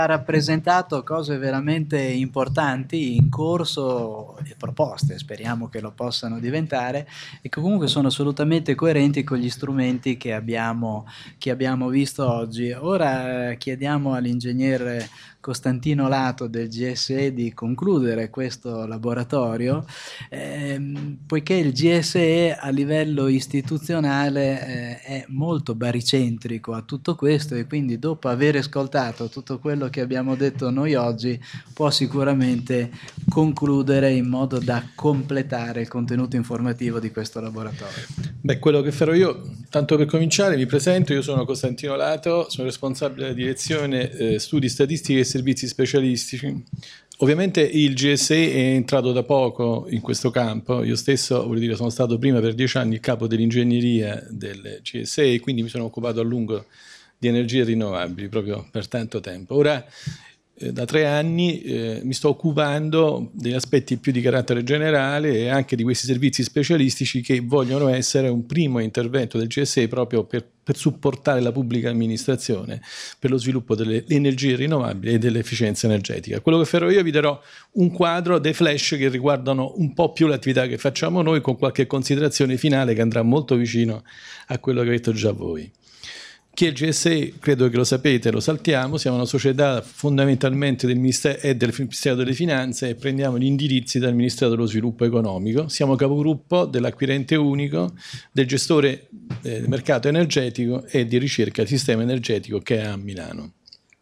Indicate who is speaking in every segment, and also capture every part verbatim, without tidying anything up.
Speaker 1: ha rappresentato cose veramente importanti in corso e proposte, speriamo che lo possano diventare, e che comunque sono assolutamente coerenti con gli strumenti che abbiamo, che abbiamo visto oggi. Ora eh, chiediamo all'ingegnere Costantino Lato del G S E di concludere questo laboratorio, ehm, poiché il G S E a livello istituzionale eh, è molto baricentrico a tutto questo, e quindi dopo aver ascoltato tutto quello che abbiamo detto noi oggi può sicuramente concludere in modo da completare il contenuto informativo di questo laboratorio.
Speaker 2: Beh, quello che farò io, tanto per cominciare, mi presento, io sono Costantino Lato, sono responsabile della direzione eh, studi statistici e servizi specialistici. Ovviamente il G S E è entrato da poco in questo campo, io stesso voglio dire, sono stato prima per dieci anni il capo dell'ingegneria del G S E, quindi mi sono occupato a lungo di energie rinnovabili proprio per tanto tempo. Ora eh, da tre anni eh, mi sto occupando degli aspetti più di carattere generale e anche di questi servizi specialistici che vogliono essere un primo intervento del G S E proprio per, per supportare la pubblica amministrazione per lo sviluppo delle energie rinnovabili e dell'efficienza energetica. Quello che farò io, vi darò un quadro dei flash che riguardano un po' più l'attività che facciamo noi, con qualche considerazione finale che andrà molto vicino a quello che avete detto già voi. Chi è il G S E, credo che lo sapete, lo saltiamo, siamo una società fondamentalmente del Ministero e del Ministero delle Finanze e prendiamo gli indirizzi dal Ministero dello Sviluppo Economico. Siamo capogruppo dell'acquirente unico, del gestore del mercato energetico e di ricerca del sistema energetico che è a Milano.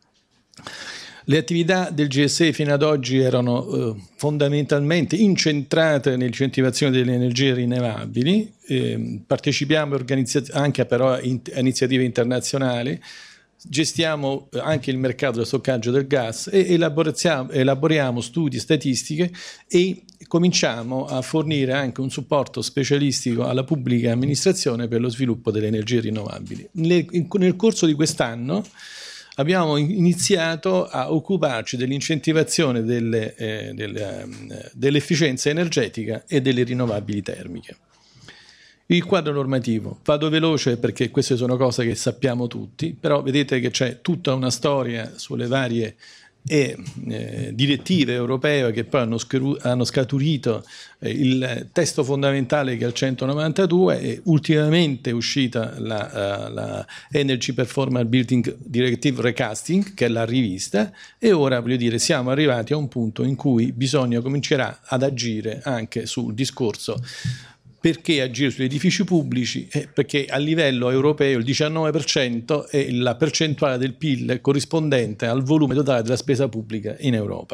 Speaker 2: Le attività del G S E fino ad oggi erano eh, fondamentalmente incentrate nell'incentivazione delle energie rinnovabili, eh, partecipiamo anche però a iniziative internazionali, gestiamo anche il mercato del stoccaggio del gas e elaboriamo, elaboriamo studi, statistiche e cominciamo a fornire anche un supporto specialistico alla pubblica amministrazione per lo sviluppo delle energie rinnovabili. Nel, in, nel corso di quest'anno abbiamo iniziato a occuparci dell'incentivazione delle, eh, delle, eh, dell'efficienza energetica e delle rinnovabili termiche. Il quadro normativo, vado veloce perché queste sono cose che sappiamo tutti, però vedete che c'è tutta una storia sulle varie e eh, direttive europee che poi hanno, hanno scaturito eh, il testo fondamentale che è il centonovantadue, e ultimamente è uscita la, uh, la Energy Performance Building Directive Recasting, che è la rivista, e ora voglio dire siamo arrivati a un punto in cui bisogna comincerà ad agire anche sul discorso. Perché agire sugli edifici pubblici? Eh, perché a livello europeo il diciannove per cento è la percentuale del P I L corrispondente al volume totale della spesa pubblica in Europa.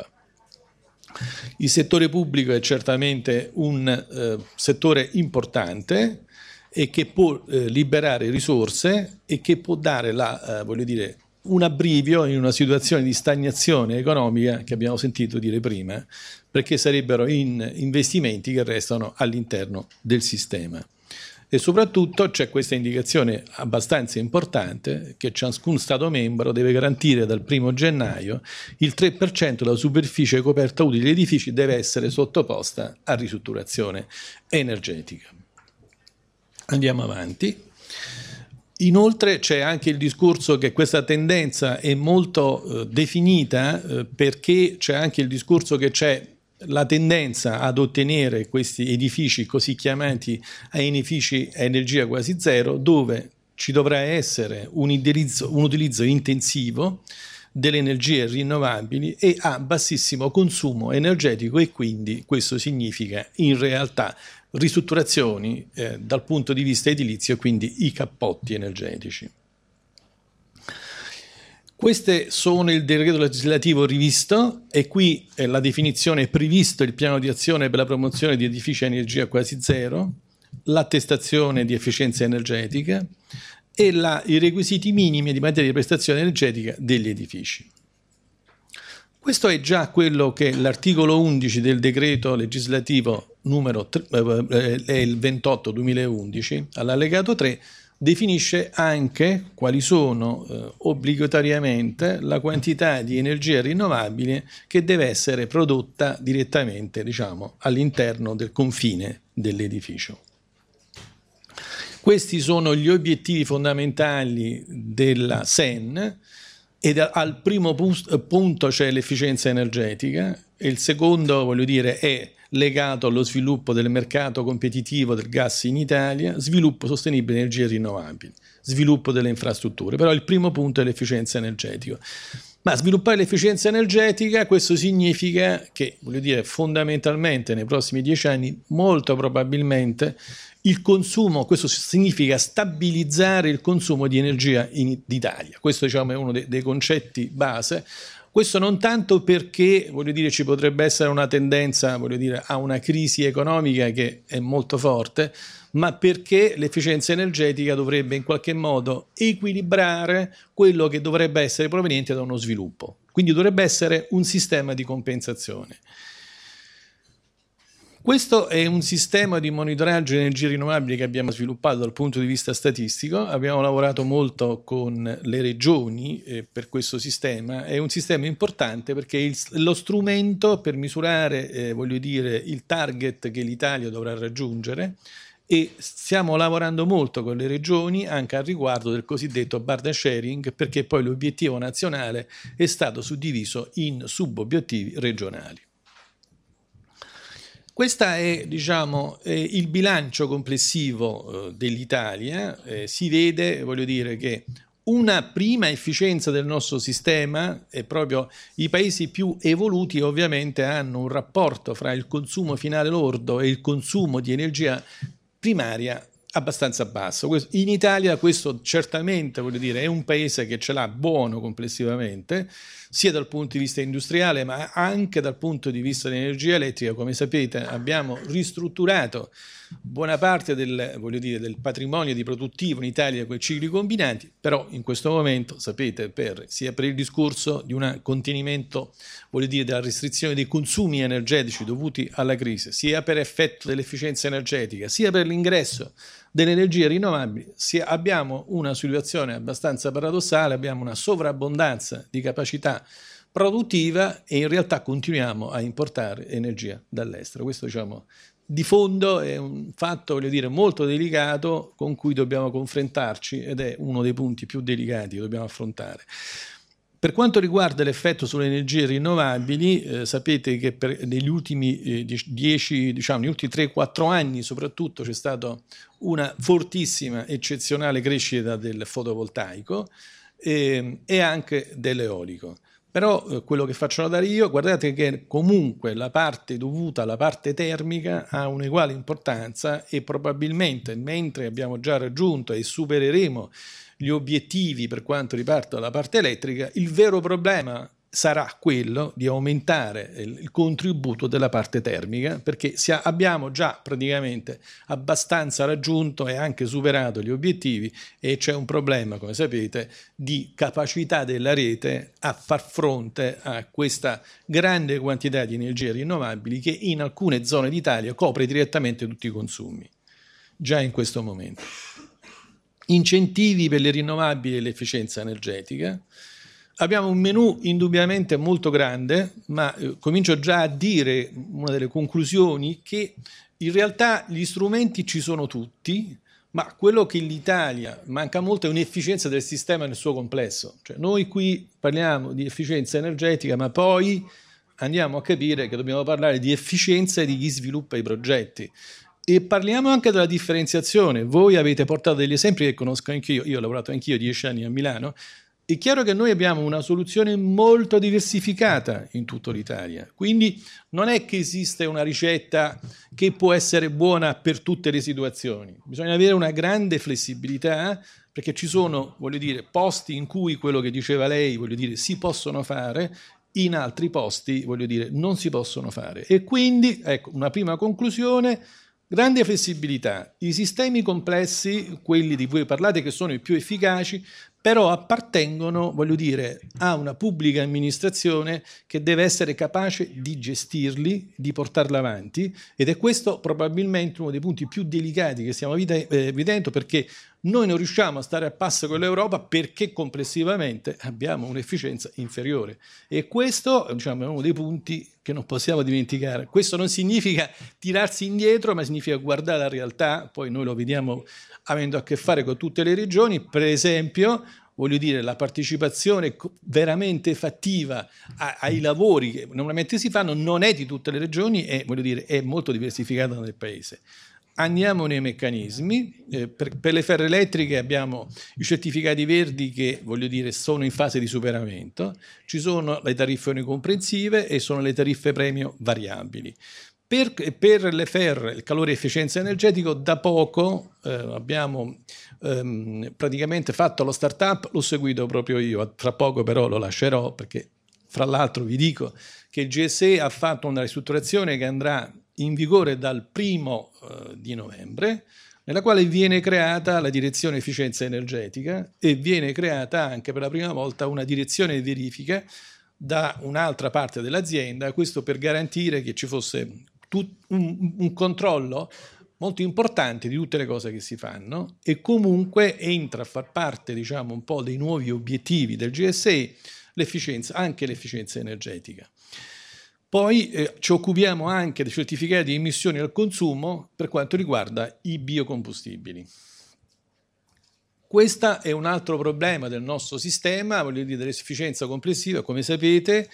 Speaker 2: Il settore pubblico è certamente un eh, settore importante e che può eh, liberare risorse e che può dare la, eh, voglio dire, un abbrivio in una situazione di stagnazione economica che abbiamo sentito dire prima, perché sarebbero in investimenti che restano all'interno del sistema. E soprattutto c'è questa indicazione abbastanza importante che ciascun Stato membro deve garantire dal primo gennaio il tre per cento della superficie coperta utile degli edifici deve essere sottoposta a ristrutturazione energetica. Andiamo avanti. Inoltre c'è anche il discorso che questa tendenza è molto eh, definita eh, perché c'è anche il discorso che c'è la tendenza ad ottenere questi edifici così chiamati a edifici a energia quasi zero, dove ci dovrà essere un utilizzo, un utilizzo intensivo delle energie rinnovabili e a bassissimo consumo energetico, e quindi questo significa in realtà ristrutturazioni eh, dal punto di vista edilizio, quindi i cappotti energetici. Queste sono il decreto legislativo rivisto e qui eh, la definizione è previsto il piano di azione per la promozione di edifici a energia quasi zero, l'attestazione di efficienza energetica e la, i requisiti minimi di materia di prestazione energetica degli edifici. Questo è già quello che l'articolo undici del decreto legislativo numero tre, eh, è il ventotto duemilaundici, all'allegato tre, definisce anche quali sono eh, obbligatoriamente la quantità di energia rinnovabile che deve essere prodotta direttamente, diciamo, all'interno del confine dell'edificio. Questi sono gli obiettivi fondamentali della S E N ed al primo punto c'è l'efficienza energetica e il secondo, voglio dire, è legato allo sviluppo del mercato competitivo del gas in Italia, sviluppo sostenibile di energie rinnovabili, sviluppo delle infrastrutture. Però il primo punto è l'efficienza energetica. Ma sviluppare l'efficienza energetica, questo significa che, voglio dire, fondamentalmente nei prossimi dieci anni, molto probabilmente, il consumo, questo significa stabilizzare il consumo di energia in Italia. Questo, diciamo, è uno dei, dei concetti base. Questo non tanto perché, voglio dire, ci potrebbe essere una tendenza, voglio dire, a una crisi economica che è molto forte, ma perché l'efficienza energetica dovrebbe in qualche modo equilibrare quello che dovrebbe essere proveniente da uno sviluppo. Quindi dovrebbe essere un sistema di compensazione. Questo è un sistema di monitoraggio di energie rinnovabili che abbiamo sviluppato dal punto di vista statistico. Abbiamo lavorato molto con le regioni eh, per questo sistema. È un sistema importante perché è il, lo strumento per misurare, eh, voglio dire, il target che l'Italia dovrà raggiungere, e stiamo lavorando molto con le regioni anche al riguardo del cosiddetto burden sharing, perché poi l'obiettivo nazionale è stato suddiviso in subobiettivi regionali. Questo è, diciamo, eh, il bilancio complessivo eh, dell'Italia. Eh, si vede, voglio dire, che una prima efficienza del nostro sistema è proprio i paesi più evoluti ovviamente hanno un rapporto fra il consumo finale lordo e il consumo di energia primaria abbastanza basso. In Italia questo certamente, voglio dire, è un paese che ce l'ha buono complessivamente, sia dal punto di vista industriale ma anche dal punto di vista dell'energia elettrica. Come sapete abbiamo ristrutturato buona parte del, voglio dire, del patrimonio di produttivo in Italia con i cicli combinati, però in questo momento, sapete, per, sia per il discorso di un contenimento, voglio dire, della restrizione dei consumi energetici dovuti alla crisi, sia per effetto dell'efficienza energetica, sia per l'ingresso delle energie rinnovabili, sia, abbiamo una situazione abbastanza paradossale, abbiamo una sovrabbondanza di capacità produttiva e in realtà continuiamo a importare energia dall'estero. Questo, diciamo, di fondo è un fatto, voglio dire, molto delicato con cui dobbiamo confrontarci ed è uno dei punti più delicati che dobbiamo affrontare. Per quanto riguarda l'effetto sulle energie rinnovabili, eh, sapete che per, negli ultimi eh, dieci, diciamo, negli ultimi tre quattro anni soprattutto c'è stata una fortissima, eccezionale crescita del fotovoltaico eh, e anche dell'eolico. Però eh, quello che faccio notare io, guardate che comunque la parte dovuta alla parte termica ha un'uguale importanza e probabilmente mentre abbiamo già raggiunto e supereremo gli obiettivi per quanto riguarda la parte elettrica, il vero problema sarà quello di aumentare il contributo della parte termica, perché abbiamo già praticamente abbastanza raggiunto e anche superato gli obiettivi e c'è un problema, come sapete, di capacità della rete a far fronte a questa grande quantità di energie rinnovabili che in alcune zone d'Italia copre direttamente tutti i consumi, già in questo momento. Incentivi per le rinnovabili e l'efficienza energetica. Abbiamo un menù indubbiamente molto grande, ma eh, comincio già a dire una delle conclusioni che in realtà gli strumenti ci sono tutti, ma quello che l'Italia manca molto è un'efficienza del sistema nel suo complesso. Cioè, noi qui parliamo di efficienza energetica, ma poi andiamo a capire che dobbiamo parlare di efficienza di chi sviluppa i progetti. E parliamo anche della differenziazione. Voi avete portato degli esempi che conosco anch'io, io ho lavorato anch'io dieci anni a Milano. È chiaro che noi abbiamo una soluzione molto diversificata in tutta l'Italia, quindi non è che esiste una ricetta che può essere buona per tutte le situazioni. Bisogna avere una grande flessibilità perché ci sono, voglio dire, posti in cui quello che diceva lei, voglio dire, si possono fare, in altri posti, voglio dire, non si possono fare. E quindi, ecco, una prima conclusione: grande flessibilità. I sistemi complessi, quelli di cui parlate che sono i più efficaci, però appartengono, voglio dire, a una pubblica amministrazione che deve essere capace di gestirli, di portarli avanti, ed è questo probabilmente uno dei punti più delicati che stiamo vedendo, perché noi non riusciamo a stare a passo con l'Europa perché complessivamente abbiamo un'efficienza inferiore e questo, diciamo, è uno dei punti che non possiamo dimenticare. Questo non significa tirarsi indietro, ma significa guardare la realtà. Poi noi lo vediamo avendo a che fare con tutte le regioni. Per esempio, voglio dire, la partecipazione veramente fattiva a, ai lavori che normalmente si fanno non è di tutte le regioni e, voglio dire, è molto diversificata nel paese. Andiamo nei meccanismi, eh, per, per le ferroelettriche abbiamo i certificati verdi che, voglio dire, sono in fase di superamento, ci sono le tariffe unicomprensive e sono le tariffe premio variabili. Per, per le ferre, il calore e efficienza energetico, da poco eh, abbiamo ehm, praticamente fatto lo startup, l'ho seguito proprio io, tra poco però lo lascerò perché fra l'altro vi dico che il G S E ha fatto una ristrutturazione che andrà in vigore dal primo eh, di novembre, nella quale viene creata la direzione efficienza energetica e viene creata anche per la prima volta una direzione di verifica da un'altra parte dell'azienda, questo per garantire che ci fosse tut, un, un controllo molto importante di tutte le cose che si fanno e comunque entra a far parte, diciamo, un po' dei nuovi obiettivi del G S E l'efficienza, anche l'efficienza energetica. Poi eh, ci occupiamo anche dei certificati di emissioni al consumo per quanto riguarda i biocombustibili. Questo è un altro problema del nostro sistema, voglio dire, dell'efficienza complessiva. Come sapete,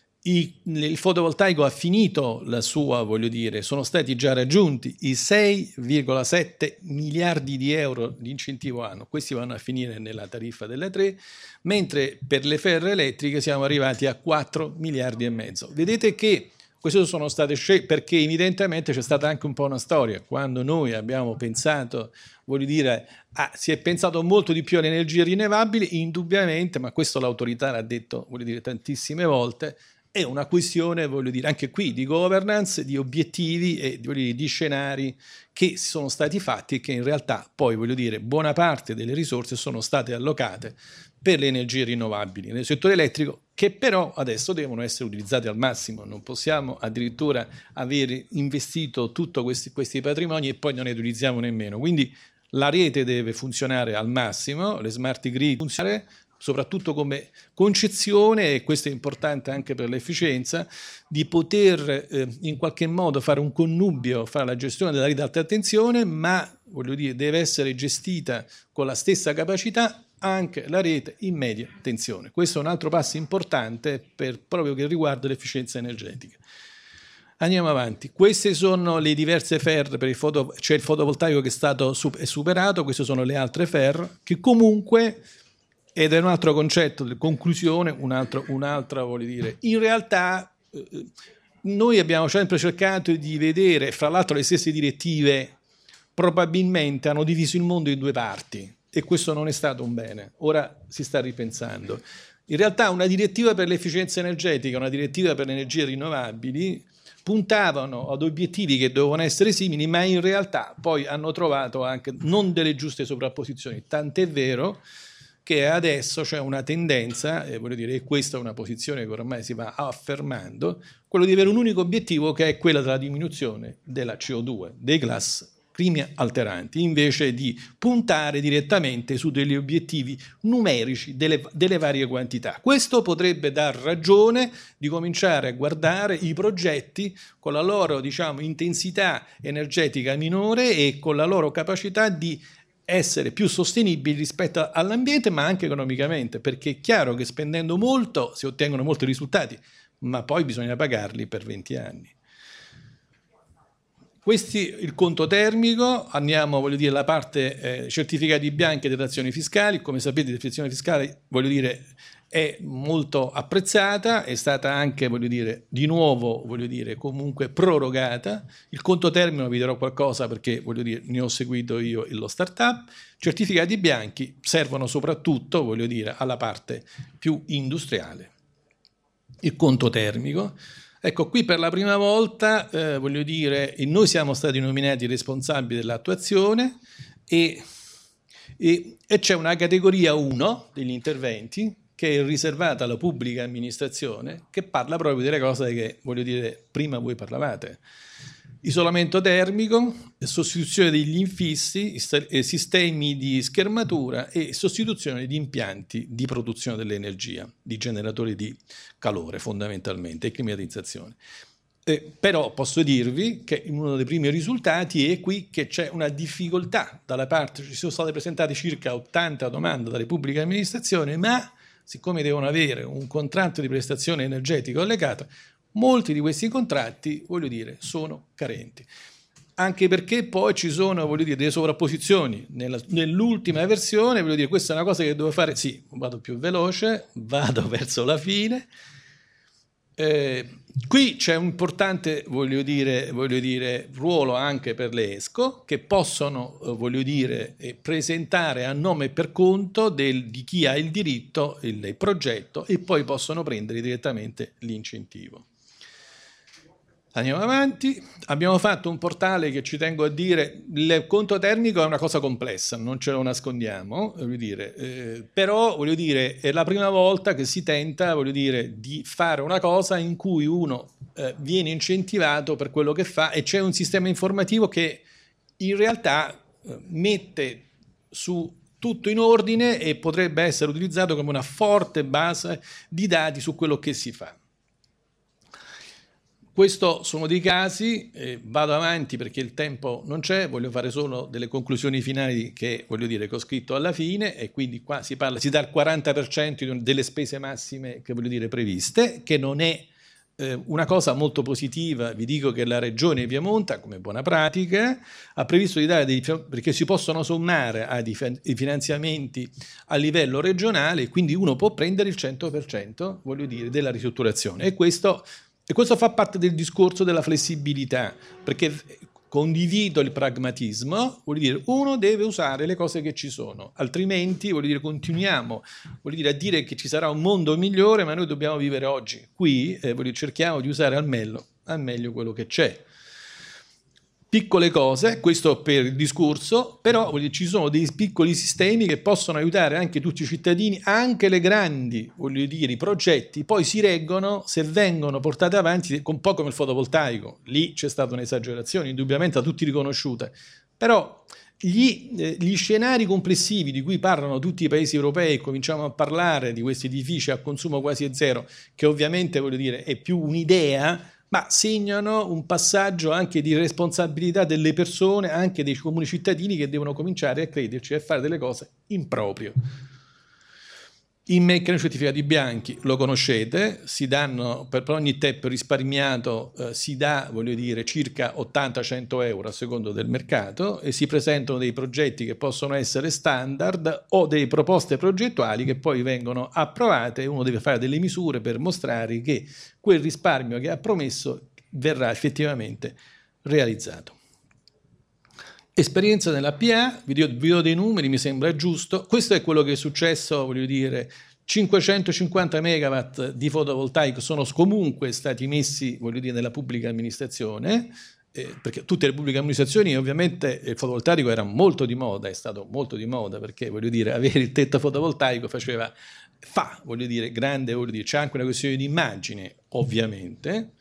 Speaker 2: i, il fotovoltaico ha finito la sua, voglio dire, sono stati già raggiunti i sei virgola sette miliardi di euro di incentivo anno. Questi vanno a finire nella tariffa delle tre, mentre per le ferroelettriche siamo arrivati a quattro miliardi e mezzo. Vedete che queste sono state scelte perché evidentemente c'è stata anche un po' una storia. Quando noi abbiamo pensato, voglio dire, ah, si è pensato molto di più alle energie rinnovabili, indubbiamente, ma questo l'autorità l'ha detto, voglio dire, tantissime volte, è una questione, voglio dire, anche qui di governance, di obiettivi e voglio dire, di scenari che sono stati fatti e che in realtà poi, voglio dire, buona parte delle risorse sono state allocate per le energie rinnovabili nel settore elettrico, che però adesso devono essere utilizzate al massimo. Non possiamo addirittura aver investito tutti questi, questi patrimoni e poi non ne utilizziamo nemmeno. Quindi la rete deve funzionare al massimo, le smart grid funzionare, soprattutto come concezione, e questo è importante anche per l'efficienza, di poter eh, in qualche modo fare un connubio, fare la gestione della rete ad alta tensione, ma voglio dire, deve essere gestita con la stessa capacità anche la rete in media tensione. Questo è un altro passo importante per, proprio che riguarda l'efficienza energetica. Andiamo avanti. Queste sono le diverse F E R, per il foto, c'è il fotovoltaico che è stato è superato, queste sono le altre F E R, che comunque, ed è un altro concetto di conclusione, un altro, un'altra, voglio dire, in realtà eh, noi abbiamo sempre cercato di vedere, fra l'altro le stesse direttive probabilmente hanno diviso il mondo in due parti, e questo non è stato un bene, ora si sta ripensando. In realtà una direttiva per l'efficienza energetica, una direttiva per le energie rinnovabili puntavano ad obiettivi che dovevano essere simili, ma in realtà poi hanno trovato anche non delle giuste sovrapposizioni, tant'è vero che adesso c'è una tendenza, e voglio dire, e questa è una posizione che ormai si va affermando, quello di avere un unico obiettivo che è quella della diminuzione della C O due, dei gas climi alteranti, invece di puntare direttamente su degli obiettivi numerici delle, delle varie quantità. Questo potrebbe dar ragione di cominciare a guardare i progetti con la loro, diciamo, intensità energetica minore e con la loro capacità di essere più sostenibili rispetto all'ambiente, ma anche economicamente, perché è chiaro che spendendo molto si ottengono molti risultati, ma poi bisogna pagarli per venti anni. Questi il conto termico, andiamo, voglio dire, alla parte eh, certificati bianchi e detrazioni fiscali. Come sapete, la detrazione fiscale, voglio dire, è molto apprezzata, è stata anche, voglio dire, di nuovo, voglio dire, comunque prorogata. Il conto termine vi dirò qualcosa perché, voglio dire, ne ho seguito io lo startup. Certificati bianchi servono soprattutto, voglio dire, alla parte più industriale. Il conto termico. Ecco, qui per la prima volta, eh, voglio dire, noi siamo stati nominati responsabili dell'attuazione e, e, e c'è una categoria uno degli interventi che è riservata alla pubblica amministrazione, che parla proprio delle cose che, voglio dire, prima voi parlavate. Isolamento termico, sostituzione degli infissi, sistemi di schermatura e sostituzione di impianti di produzione dell'energia, di generatori di calore fondamentalmente e climatizzazione. Eh, però posso dirvi che uno dei primi risultati è qui che c'è una difficoltà dalla parte, ci sono state presentate circa ottanta domande dalle pubbliche amministrazioni, ma siccome devono avere un contratto di prestazione energetica allegato, molti di questi contratti, voglio dire, sono carenti. Anche perché poi ci sono, voglio dire, delle sovrapposizioni. Nella, nell'ultima versione, voglio dire, questa è una cosa che devo fare, sì, vado più veloce, vado verso la fine. Eh, qui c'è un importante, voglio dire, voglio dire, ruolo anche per le ESCO, che possono, eh, voglio dire, eh, presentare a nome e per conto del, di chi ha il diritto, il, il progetto, e poi possono prendere direttamente l'incentivo. Andiamo avanti, abbiamo fatto un portale che ci tengo a dire, il conto termico è una cosa complessa, non ce lo nascondiamo, voglio dire, eh, però voglio dire, è la prima volta che si tenta, voglio dire, di fare una cosa in cui uno eh, viene incentivato per quello che fa e c'è un sistema informativo che in realtà eh, mette su tutto in ordine e potrebbe essere utilizzato come una forte base di dati su quello che si fa. Questo sono dei casi, eh, vado avanti perché il tempo non c'è, voglio fare solo delle conclusioni finali che voglio dire che ho scritto alla fine e quindi qua si parla, si dà il quaranta per cento delle spese massime che voglio dire previste, che non è eh, una cosa molto positiva. Vi dico che la Regione Piemonte, come buona pratica, ha previsto di dare dei, perché si possono sommare ai finanziamenti a livello regionale, quindi uno può prendere il cento per cento, voglio dire, della ristrutturazione e questo E questo fa parte del discorso della flessibilità, perché condivido il pragmatismo, vuol dire uno deve usare le cose che ci sono, altrimenti vuol dire continuiamo vuol dire, a dire che ci sarà un mondo migliore, ma noi dobbiamo vivere oggi. Qui eh, vuol dire, cerchiamo di usare al meglio, al meglio quello che c'è. Piccole cose, questo per il discorso, però voglio dire, ci sono dei piccoli sistemi che possono aiutare anche tutti i cittadini, anche le grandi, voglio dire, i progetti, poi si reggono se vengono portati avanti, un po' come il fotovoltaico. Lì c'è stata un'esagerazione, indubbiamente da tutti riconosciuta, però gli, eh, gli scenari complessivi di cui parlano tutti i paesi europei, cominciamo a parlare di questi edifici a consumo quasi zero, che ovviamente, voglio dire, è più un'idea, ma segnano un passaggio anche di responsabilità delle persone, anche dei comuni cittadini che devono cominciare a crederci e a fare delle cose in proprio. I meccanici certificati bianchi lo conoscete, si danno per ogni tempo risparmiato eh, si dà, voglio dire, circa ottanta cento euro a secondo del mercato e si presentano dei progetti che possono essere standard o delle proposte progettuali che poi vengono approvate e uno deve fare delle misure per mostrare che quel risparmio che ha promesso verrà effettivamente realizzato. Esperienza nella P A, vi do, vi do dei numeri, mi sembra giusto. Questo è quello che è successo, voglio dire, cinquecentocinquanta megawatt di fotovoltaico sono comunque stati messi, voglio dire, nella pubblica amministrazione, eh, perché tutte le pubbliche amministrazioni ovviamente il fotovoltaico era molto di moda, è stato molto di moda perché, voglio dire, avere il tetto fotovoltaico faceva, fa, voglio dire, grande, voglio dire, c'è anche una questione di immagine, ovviamente.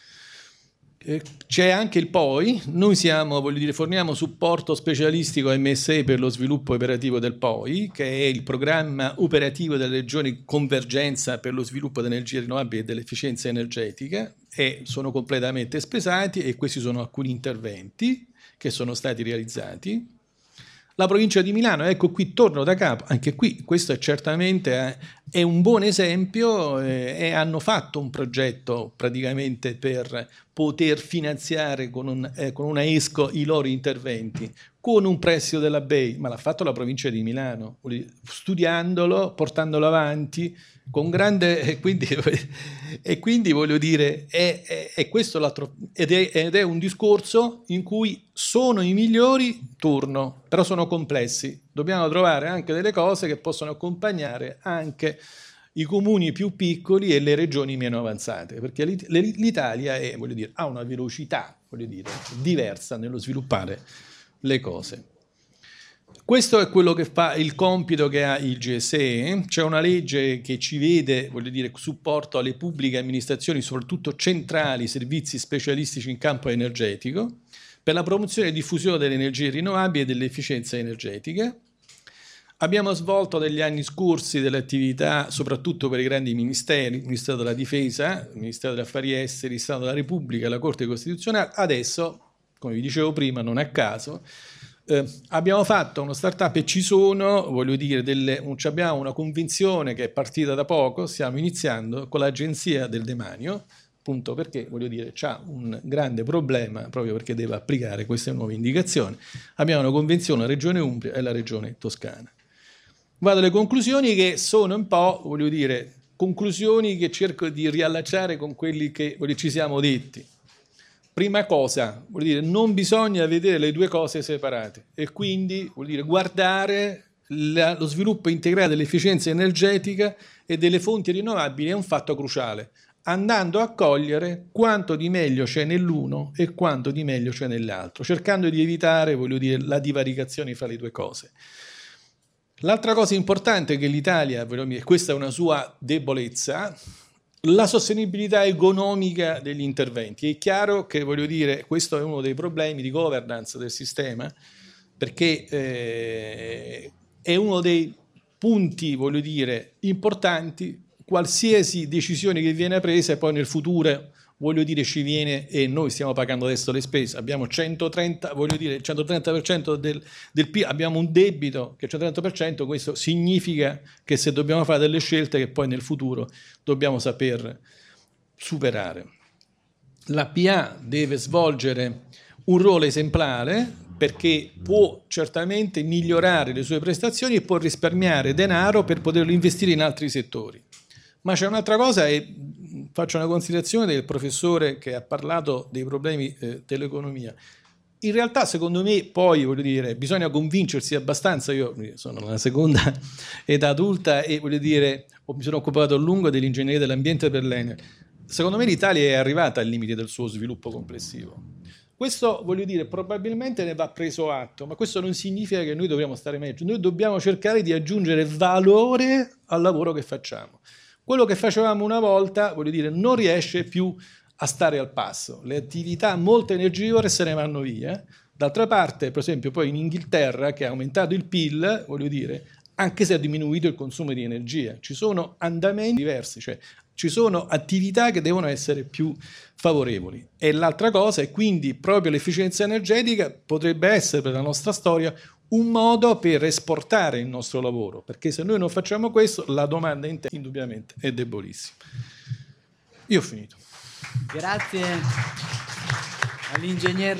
Speaker 2: C'è anche il poi, noi siamo, voglio dire, forniamo supporto specialistico a M S E per lo sviluppo operativo del poi, che è il programma operativo delle regioni Convergenza per lo sviluppo dell'energia rinnovabile e dell'efficienza energetica, e sono completamente spesati e questi sono alcuni interventi che sono stati realizzati. La provincia di Milano, ecco qui torno da capo, anche qui questo è certamente eh, è un buon esempio eh, e hanno fatto un progetto praticamente per poter finanziare con, un, eh, con una ESCO i loro interventi, con un prestito della B E I, ma l'ha fatto la provincia di Milano, studiandolo, portandolo avanti, con grande, e quindi, e quindi voglio dire, è, è, è questo l'altro, ed è, ed è un discorso in cui sono i migliori, turno, però sono complessi, dobbiamo trovare anche delle cose che possono accompagnare anche i comuni più piccoli e le regioni meno avanzate, perché l'Italia è, voglio dire, ha una velocità, voglio dire, diversa nello sviluppare le cose. Questo è quello che fa il compito che ha il G S E. C'è una legge che ci vede, voglio dire, supporto alle pubbliche amministrazioni, soprattutto centrali, servizi specialistici in campo energetico, per la promozione e diffusione delle energie rinnovabili e dell'efficienza energetica. Abbiamo svolto negli anni scorsi delle attività soprattutto per i grandi ministeri, il Ministero della Difesa, il Ministero degli Affari Esteri, il Stato della Repubblica, la Corte Costituzionale. Adesso, come vi dicevo prima, non a caso, eh, abbiamo fatto uno startup e ci sono, voglio dire, delle, abbiamo una convenzione che è partita da poco, stiamo iniziando con l'Agenzia del Demanio, appunto perché, voglio dire, c'ha un grande problema proprio perché deve applicare queste nuove indicazioni. Abbiamo una convenzione la Regione Umbria e la Regione Toscana. Vado alle conclusioni che sono un po', voglio dire, conclusioni che cerco di riallacciare con quelli che voglio, ci siamo detti. Prima cosa, voglio dire, non bisogna vedere le due cose separate e quindi, voglio dire, guardare la, lo sviluppo integrale dell'efficienza energetica e delle fonti rinnovabili è un fatto cruciale, andando a cogliere quanto di meglio c'è nell'uno e quanto di meglio c'è nell'altro, cercando di evitare, voglio dire, la divaricazione fra le due cose. L'altra cosa importante è che l'Italia, questa è una sua debolezza, la sostenibilità economica degli interventi. È chiaro che, voglio dire, questo è uno dei problemi di governance del sistema, perché eh, è uno dei punti, voglio dire, importanti. Qualsiasi decisione che viene presa e poi nel futuro, voglio dire, ci viene e noi stiamo pagando adesso le spese, abbiamo centotrenta, voglio dire, il centotrenta per cento del, del P I L, abbiamo un debito che è il centotrenta per cento, questo significa che se dobbiamo fare delle scelte che poi nel futuro dobbiamo saper superare. La P A deve svolgere un ruolo esemplare perché può certamente migliorare le sue prestazioni e può risparmiare denaro per poterlo investire in altri settori. Ma c'è un'altra cosa e faccio una considerazione del professore che ha parlato dei problemi eh, dell'economia. In realtà, secondo me, poi, voglio dire, bisogna convincersi abbastanza. Io sono nella seconda età adulta e, voglio dire, mi sono occupato a lungo dell'ingegneria dell'ambiente per l'Enel. Secondo me l'Italia è arrivata al limite del suo sviluppo complessivo. Questo, voglio dire, probabilmente ne va preso atto, ma questo non significa che noi dobbiamo stare meglio. Noi dobbiamo cercare di aggiungere valore al lavoro che facciamo. Quello che facevamo una volta, voglio dire, non riesce più a stare al passo. Le attività molto energivore se ne vanno via. D'altra parte, per esempio, poi in Inghilterra, che ha aumentato il P I L, voglio dire, anche se ha diminuito il consumo di energia, ci sono andamenti diversi, cioè ci sono attività che devono essere più favorevoli. E l'altra cosa è quindi proprio l'efficienza energetica potrebbe essere per la nostra storia un modo per esportare il nostro lavoro, perché se noi non facciamo questo, la domanda interna indubbiamente è debolissima. Io ho finito.
Speaker 1: Grazie all'ingegner